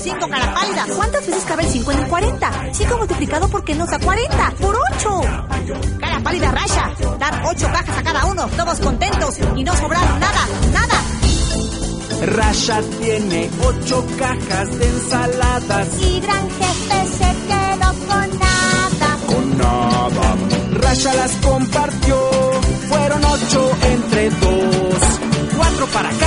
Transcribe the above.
5, cara pálida. ¿Cuántas veces cabe el 5 en el 40? 5 multiplicado por qué nos da 40. ¡Por 8! Cara pálida, Rasha. Dar 8 cajas a cada uno, todos contentos y no sobraron nada. Rasha tiene 8 cajas de ensaladas. Y gran jefe se quedó con nada. Con nada. Rasha las compartió. Fueron 8 entre 2. 4 para cada